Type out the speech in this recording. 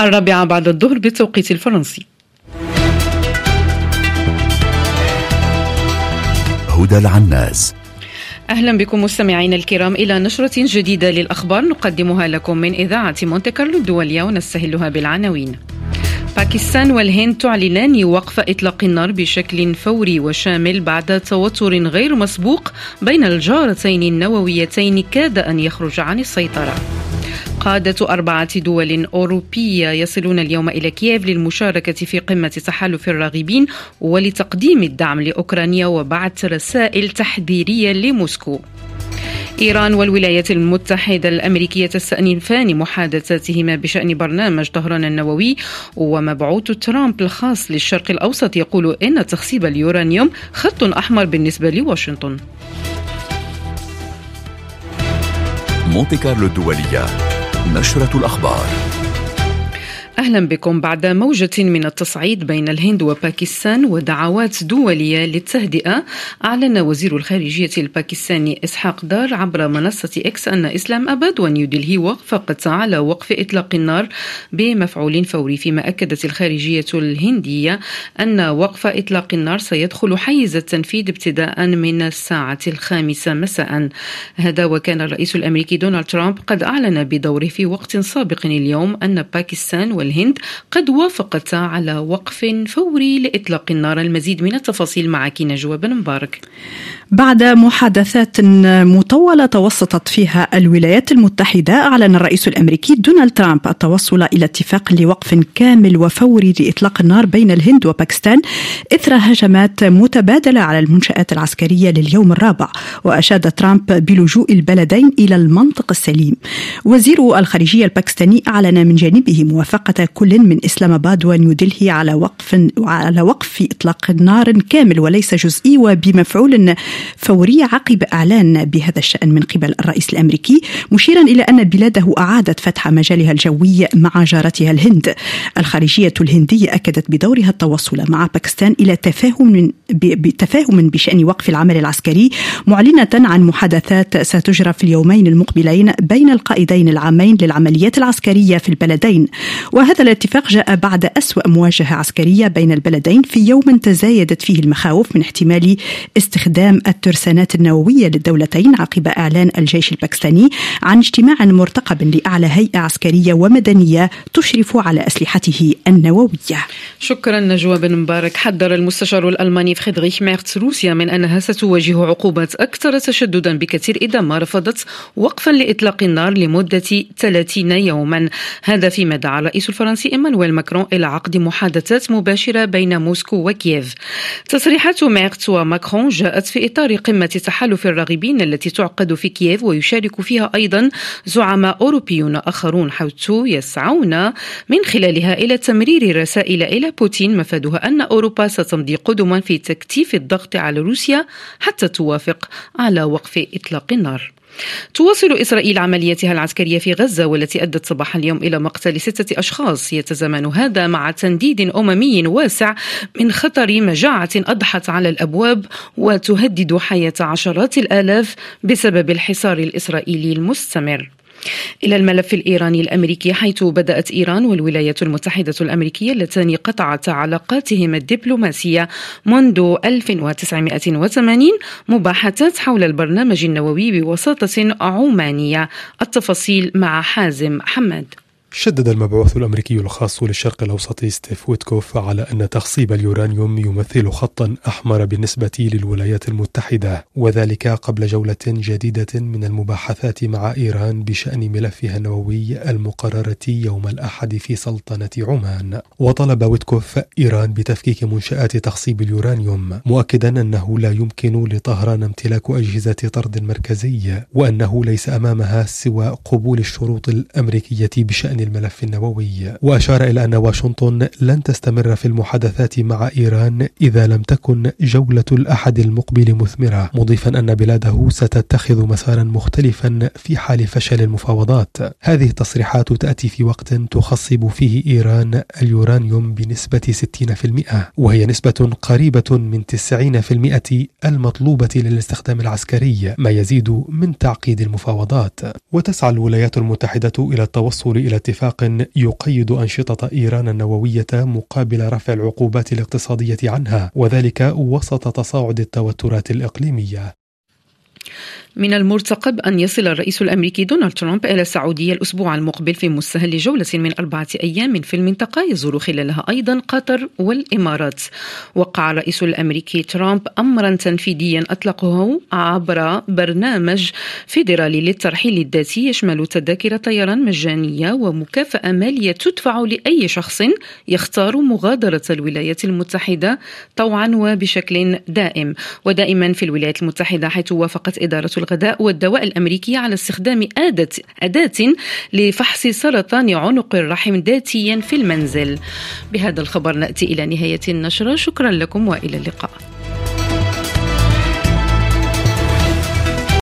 4 بعد الظهر بالتوقيت الفرنسي. هدى العناز. أهلا بكم مستمعين الكرام إلى نشرة جديدة للأخبار نقدمها لكم من إذاعة مونتي كارلو الدولية ونستهلها بالعناوين. باكستان والهند تعلنان وقف إطلاق النار بشكل فوري وشامل بعد توتر غير مسبوق بين الجارتين النوويتين كاد أن يخرج عن السيطرة. قادة 4 دول أوروبية يصلون اليوم إلى كييف للمشاركة في قمة تحالف الراغبين ولتقديم الدعم لأوكرانيا وبعث رسائل تحذيرية لموسكو. إيران والولايات المتحدة الأمريكية تستأنفان محادثاتهما بشأن برنامج طهران النووي، ومبعوث ترامب الخاص للشرق الأوسط يقول إن تخصيب اليورانيوم خط أحمر بالنسبة لواشنطن. مونتي كارلو الدولية، نشرة الأخبار. أهلا بكم. بعد موجة من التصعيد بين الهند وباكستان ودعوات دولية للتهدئة، أعلن وزير الخارجية الباكستاني إسحاق دار عبر منصة إكس أن إسلام أباد ونيودلهي وافقتا على وقف إطلاق النار بمفعول فوري، فيما أكدت الخارجية الهندية أن وقف إطلاق النار سيدخل حيز التنفيذ ابتداء من الساعة 5 مساء. هذا وكان الرئيس الأمريكي دونالد ترامب قد أعلن بدوره في وقت سابق اليوم أن باكستان والهند قد وافقتا على وقف فوري لإطلاق النار. المزيد من التفاصيل معك نجوى بن مبارك. بعد محادثات مطولة توسطت فيها الولايات المتحدة، أعلن الرئيس الأمريكي دونالد ترامب التوصل إلى اتفاق لوقف كامل وفوري لإطلاق النار بين الهند وباكستان إثر هجمات متبادلة على المنشآت العسكرية لليوم الرابع. وأشاد ترامب بلجوء البلدين إلى المنطق السليم. وزير الخارجية الباكستاني أعلن من جانبه موافقة كل من إسلام أباد ونيودلهي على وقف إطلاق نار كامل وليس جزئي وبمفعول فوري، عقب إعلان بهذا الشأن من قبل الرئيس الأمريكي، مشيرا إلى أن بلاده أعادت فتح مجالها الجوي مع جارتها الهند. الخارجية الهندية أكدت بدورها التوصل مع باكستان إلى تفاهم بشأن وقف العمل العسكري، معلنة عن محادثات ستجرى في اليومين المقبلين بين القائدين العامين للعمليات العسكرية في البلدين. وهذا الاتفاق جاء بعد أسوأ مواجهة عسكرية بين البلدين في يوم تزايدت فيه المخاوف من احتمال استخدام الترسانات النووية للدولتين، عقب إعلان الجيش الباكستاني عن اجتماع مرتقب لأعلى هيئة عسكرية ومدنية تشرف على أسلحته النووية. شكرا نجوى بن مبارك. حذر المستشار الألماني فريدريخ ميرتس روسيا من أنها ستواجه عقوبات أكثر تشددا بكثير إذا ما رفضت وقفا لإطلاق النار لمدة 30 يوما. هذا فيما دعا الرئيس الفرنسي إيمانويل ماكرون إلى عقد محادثات مباشرة بين موسكو وكييف. تصريحات ميرتس وماكرون جاءت في إطار قمة تحالف الراغبين التي تعقد في كييف، ويشارك فيها أيضا زعماء أوروبيون آخرون، حيث يسعون من خلالها إلى تمرير رسائل إلى بوتين مفادها أن أوروبا ستمضي قدما في تكثيف الضغط على روسيا حتى توافق على وقف إطلاق النار. تواصل إسرائيل عملياتها العسكرية في غزة، والتي أدت صباح اليوم إلى مقتل 6 أشخاص. يتزامن هذا مع تنديد أممي واسع من خطر مجاعة أضحت على الأبواب وتهدد حياة عشرات الآلاف بسبب الحصار الإسرائيلي المستمر. إلى الملف الإيراني الأمريكي، حيث بدأت إيران والولايات المتحدة الأمريكية اللتان قطعتا علاقاتهما الدبلوماسية منذ 1980 مباحثات حول البرنامج النووي بوساطة عمانية. التفاصيل مع حازم حماد. شدد المبعوث الأمريكي الخاص للشرق الأوسط ستيف ويتكوف على أن تخصيب اليورانيوم يمثل خطا أحمر بالنسبة للولايات المتحدة، وذلك قبل جولة جديدة من المباحثات مع إيران بشأن ملفها النووي المقررة يوم الأحد في سلطنة عمان. وطلب ويتكوف إيران بتفكيك منشآت تخصيب اليورانيوم، مؤكدا أنه لا يمكن لطهران امتلاك أجهزة طرد مركزي، وأنه ليس أمامها سوى قبول الشروط الأمريكية بشأن الملف النووي. وأشار إلى أن واشنطن لن تستمر في المحادثات مع إيران إذا لم تكن جولة الأحد المقبل مثمرة، مضيفا أن بلاده ستتخذ مسارا مختلفا في حال فشل المفاوضات. هذه التصريحات تأتي في وقت تخصب فيه إيران اليورانيوم بنسبة 60%، وهي نسبة قريبة من 90% المطلوبة للاستخدام العسكري، ما يزيد من تعقيد المفاوضات. وتسعى الولايات المتحدة إلى التوصل إلى اتفاق اتفاق يقيد أنشطة إيران النووية مقابل رفع العقوبات الاقتصادية عنها، وذلك وسط تصاعد التوترات الإقليمية. من المرتقب أن يصل الرئيس الأمريكي دونالد ترامب إلى السعودية الأسبوع المقبل في مستهل لجولة من 4 أيام في المنطقة يزور خلالها أيضا قطر والإمارات. وقع الرئيس الأمريكي ترامب أمرا تنفيذيا أطلقه عبر برنامج فيدرالي للترحيل الذاتي يشمل تذاكر طيران مجانية ومكافأة مالية تدفع لأي شخص يختار مغادرة الولايات المتحدة طوعا وبشكل دائم. ودائما في الولايات المتحدة، حيث وافقت إدارة الغذاء والدواء الأمريكية على استخدام أداة لفحص سرطان عنق الرحم ذاتيا في المنزل. بهذا الخبر نأتي إلى نهاية النشرة. شكرا لكم وإلى اللقاء.